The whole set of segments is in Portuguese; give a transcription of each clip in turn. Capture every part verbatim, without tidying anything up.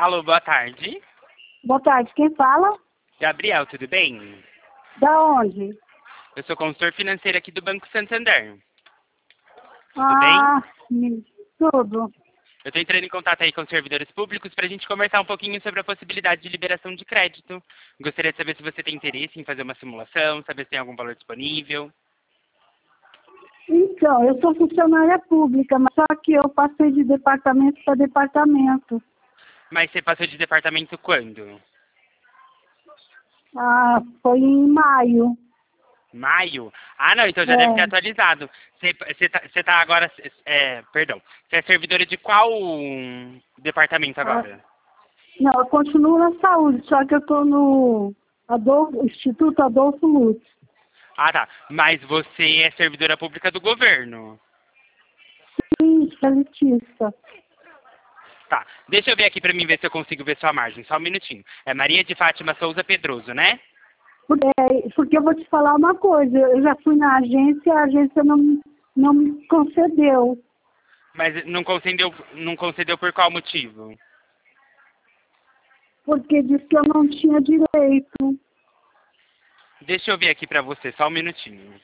Alô, boa tarde. Boa tarde, quem fala? Gabriel, tudo bem? Da onde? Eu sou consultor financeiro aqui do Banco Santander. Tudo ah, bem? tudo. Eu estou entrando em contato aí com os servidores públicos para a gente conversar um pouquinho sobre a possibilidade de liberação de crédito. Gostaria de saber se você tem interesse em fazer uma simulação, saber se tem algum valor disponível. Então, eu sou funcionária pública, mas só que eu passei de departamento para departamento. Mas você passou de departamento quando? Ah, foi em maio. Maio? Ah, não, então já É. deve ter atualizado. Você, você, tá, você tá agora... É, perdão. Você é servidora de qual departamento agora? Ah, não, eu continuo na saúde, só que eu estou no Adolfo, Instituto Adolfo Lutz. Ah, tá. Mas você é servidora pública do governo. Sim, elitista. Tá. Deixa eu ver aqui pra mim ver se eu consigo ver sua margem. Só um minutinho. É Maria de Fátima Souza Pedroso, né? Porque, porque eu vou te falar uma coisa, eu já fui na agência, a agência não, não me concedeu. Mas não concedeu, não concedeu por qual motivo? Porque disse que eu não tinha direito. Deixa eu ver aqui pra você, só um minutinho.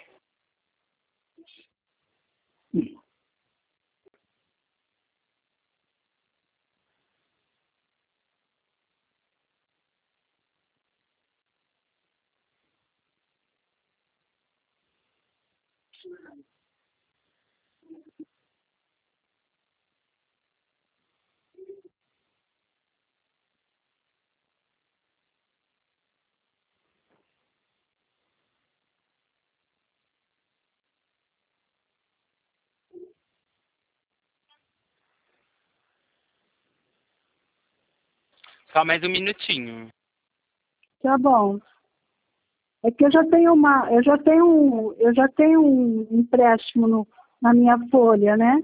Só mais um minutinho. Tá bom. É que eu já tenho uma, eu já tenho um, eu já tenho um empréstimo no, na minha folha, né?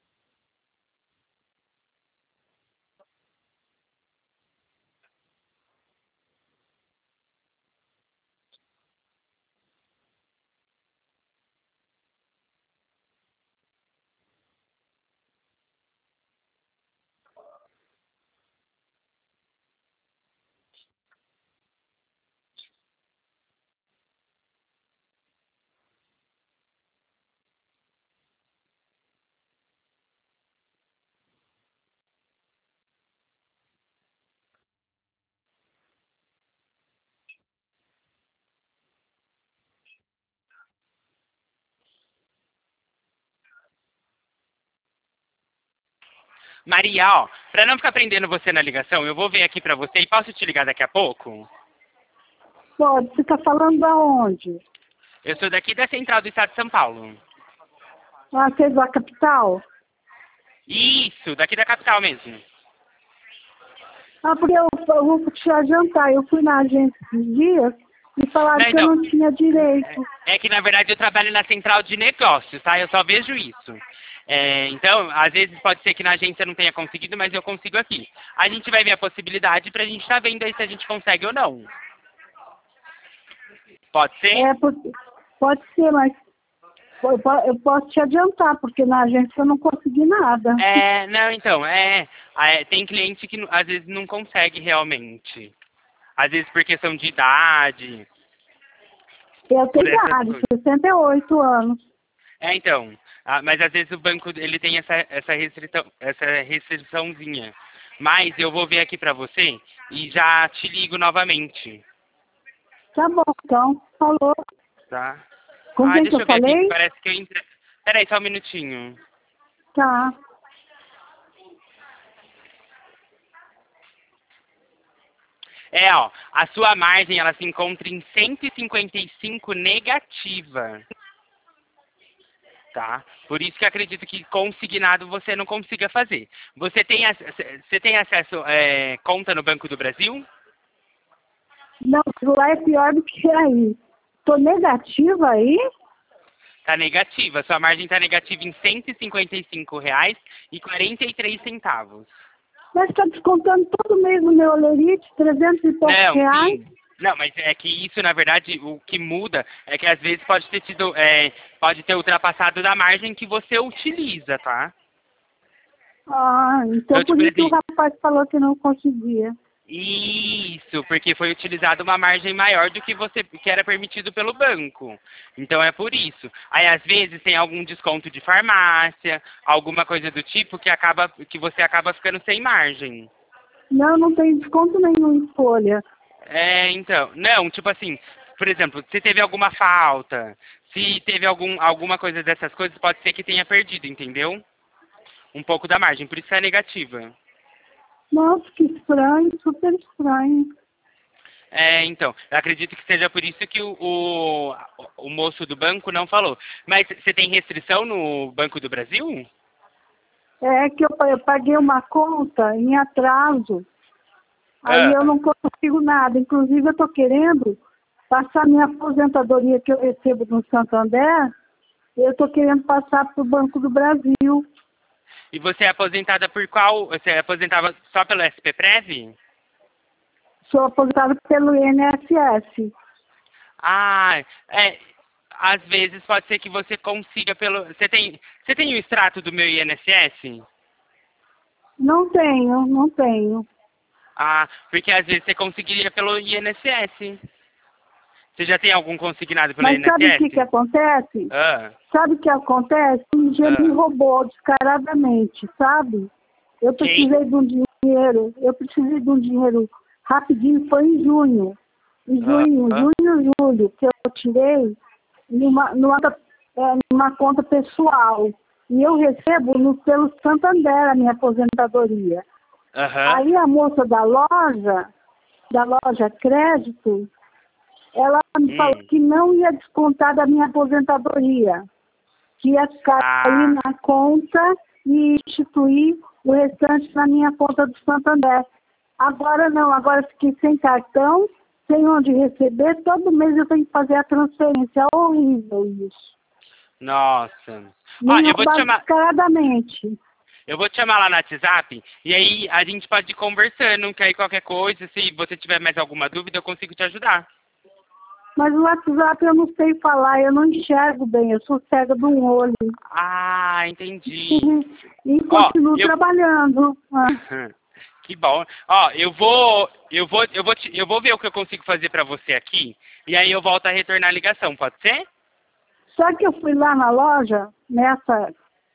Maria, ó, pra não ficar prendendo você na ligação, eu vou ver aqui pra você e posso te ligar daqui a pouco? Pode, você está falando da onde? Eu sou daqui da Central do Estado de São Paulo. Ah, você é da capital? Isso, daqui da capital mesmo. Ah, porque eu, eu vou te adiantar, eu fui na agência esses dias e falaram Não, que eu então, não tinha direito. é que na verdade eu trabalho na Central de Negócios, tá? Eu só vejo isso. É, então, às vezes pode ser que na agência não tenha conseguido, mas eu consigo aqui. A gente vai ver a possibilidade pra gente estar vendo aí se a gente consegue ou não. Pode ser? É, porque, pode ser, mas eu, po- eu posso te adiantar, porque na agência eu não consegui nada. É, não, então, é, é, tem cliente que às vezes não consegue realmente. Às vezes por questão de idade, Eu por tenho essas idade, coisas. sessenta e oito anos. É, então, ah, mas às vezes o banco ele tem essa essa restrição, essa restriçãozinha. Mas eu vou ver aqui pra você e já te ligo novamente, Tá bom, então, falou. tá? Com Ah, quem que deixa eu eu ver aqui, que falei? parece que eu entre... Peraí, só um minutinho. Tá. É, ó, a sua margem ela se encontra em cento e cinquenta e cinco negativa. Tá? Por isso que eu acredito que consignado você não consiga fazer. Você tem, ac- você tem acesso, é, conta no Banco do Brasil? Não, lá é pior do que aí. Tô negativa aí? Tá negativa. Sua margem tá negativa em cento e cinquenta e cinco reais e quarenta e três centavos. Mas está descontando todo mês no meu olerite, trezentos e poucos Não, reais. sim. Não, mas é que isso, na verdade, o que muda é que às vezes pode ter tido, é, pode ter ultrapassado da margem que você utiliza, tá? Ah, então Então, por tipo isso que o assim, rapaz falou que não conseguia. isso, porque foi utilizada uma margem maior do que você que era permitido pelo banco. Então é por isso. Aí às vezes tem algum desconto de farmácia, alguma coisa do tipo que acaba que você acaba ficando sem margem. Não, não tem desconto nenhum em folha. É, então, não, tipo assim, por exemplo, se teve alguma falta, se teve algum, alguma coisa dessas coisas, pode ser que tenha perdido, entendeu? Um pouco da margem, por isso é negativa. Nossa, que estranho, super estranho. É, então, eu acredito que seja por isso que o, o, o moço do banco não falou. Mas você tem restrição no Banco do Brasil? É que eu, eu paguei uma conta em atraso. Aí Ah, eu não consigo nada. Inclusive, eu estou querendo passar minha aposentadoria que eu recebo no Santander, eu estou querendo passar para o Banco do Brasil. e você é aposentada por qual? Você é aposentada só pelo S P Prev? Sou aposentada pelo I N S S. Ah, é. Às vezes pode ser que você consiga pelo. Você tem, você tem o extrato do meu I N S S? Não tenho, não tenho. Ah, porque às vezes você conseguiria pelo I N S S. Você já tem algum consignado pelo Mas sabe o que, que I N S S? acontece? Ah, Sabe o que acontece? Um dia me ah. roubou descaradamente, sabe? Eu Quem? precisei de um dinheiro, eu precisei de um dinheiro rapidinho, foi em junho. Em Ah, junho, ah. junho, julho, que eu tirei numa, numa, é, numa conta pessoal. E eu recebo no, pelo Santander a minha aposentadoria. Aham. Aí a moça da loja, da loja Crédito, ela me falou Hum. que não ia descontar da minha aposentadoria, que ia cair Ah, na conta e instituir o restante na minha conta do Santander. Agora não, agora fiquei sem cartão, sem onde receber, todo mês eu tenho que fazer a transferência. É horrível isso. nossa. Ó, Me eu vou te roubaram chamar, descaradamente. eu vou te chamar lá no WhatsApp e aí a gente pode ir conversando, que aí qualquer coisa, se você tiver mais alguma dúvida, eu consigo te ajudar. Mas o WhatsApp eu não sei falar, eu não enxergo bem, eu sou cega de um olho. Ah, entendi. E Ó, continuo eu trabalhando. Ah. que bom. Ó, eu vou, eu vou, eu vou, te, eu vou ver o que eu consigo fazer pra você aqui e aí eu volto a retornar a ligação, pode ser? Só que eu fui lá na loja, nessa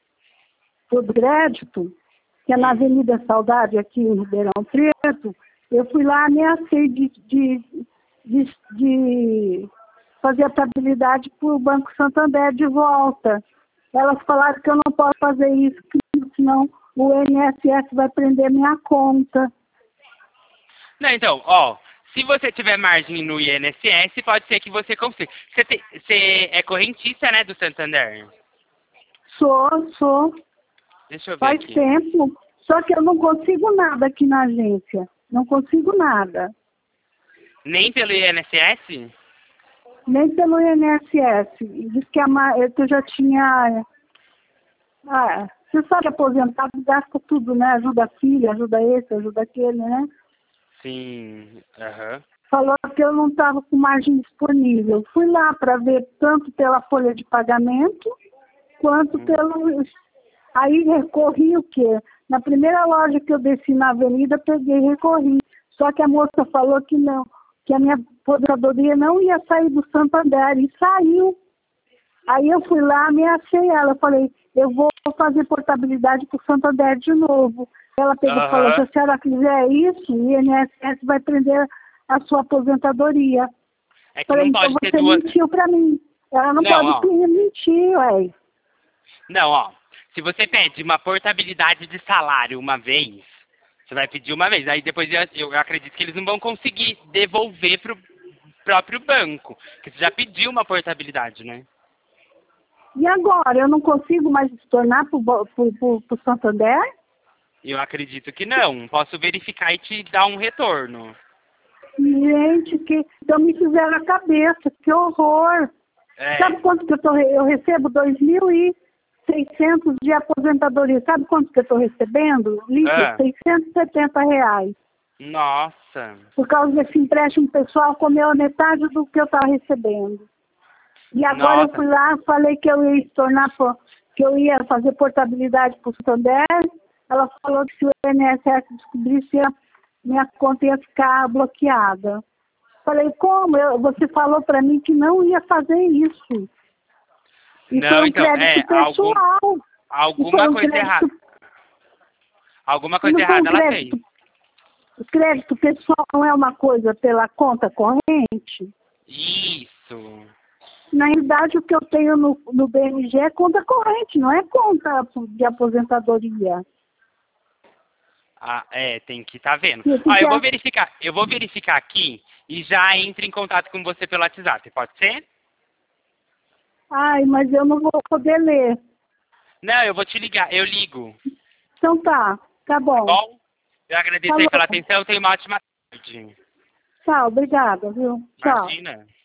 do crédito, que é na Hum. Avenida Saudade, aqui em Ribeirão Preto, eu fui lá, ameacei de, de, de, de fazer a estabilidade para o Banco Santander de volta. Elas falaram que eu não posso fazer isso, que senão o I N S S vai prender minha conta. Não, então, ó, se você tiver margem no I N S S, pode ser que você consiga. Você, te- você é correntista, né, do Santander? Sou, sou, Deixa eu ver faz aqui. tempo. Só que eu não consigo nada aqui na agência. Não consigo nada. Nem pelo I N S S? Nem pelo I N S S. Diz que, a, ma- eh, que eu já tinha... Ah, você sabe, aposentado gasta tudo, né? Ajuda a filha, ajuda esse, ajuda aquele, né? Sim, aham. Falou que eu não estava com margem disponível. Fui lá para ver tanto pela folha de pagamento, quanto Hum. pelo... Aí recorri o quê? Na primeira loja que eu desci na avenida, peguei e recorri. Só que a moça falou que não, que a minha aposentadoria não ia sair do Santander, e saiu. Aí eu fui lá, ameacei ela, eu falei, eu vou fazer portabilidade para o Santander de novo. Ela pegou e falou, se Aham. a senhora quiser isso, o I N S S vai prender a sua aposentadoria. É que Falei, não então pode ter você duas... mentiu para mim. Ela não Não, pode ó. mentir, ué. Não, ó. Se você pede uma portabilidade de salário uma vez, você vai pedir uma vez. Aí depois eu, eu acredito que eles não vão conseguir devolver pro próprio banco. Porque você já pediu uma portabilidade, né? E agora, eu não consigo mais tornar para o Santander? Eu acredito que não. Posso verificar e te dar um retorno. Gente, que então me fizeram a cabeça, que horror. É. Sabe quanto que eu, tô, re- eu recebo? dois mil e seiscentos de aposentadoria. Sabe quanto que eu estou recebendo? Líquido, Ah, seiscentos e setenta reais. nossa. Por causa desse empréstimo pessoal, comeu a metade do que eu estava recebendo. E agora eu Nossa. fui lá, falei que eu ia se tornar, po- que eu ia fazer portabilidade para o Santander. ela falou que se o I N S S descobrisse, a minha conta ia ficar bloqueada. Falei, como? Eu, você falou para mim que não ia fazer isso. E Não, foi um então, crédito é, pessoal. algum, alguma um coisa crédito, errada. Alguma coisa não foi um errada ela crédito, fez. o crédito pessoal não é uma coisa pela conta corrente? Isso. Na realidade, o que eu tenho no, no B M G é conta corrente, não é conta de aposentadoria. Ah, é, tem que estar vendo. Se eu Ó, eu vou quiser- verificar, eu vou verificar aqui e já entro em contato com você pelo WhatsApp, pode ser? Ai, mas eu não vou poder ler. Não, eu vou te ligar, eu ligo, Então tá, tá tá bom. bom? Eu agradeço aí Falou. pela atenção, tenha uma ótima tarde. Tchau, obrigada, viu? Tchau. Imagina.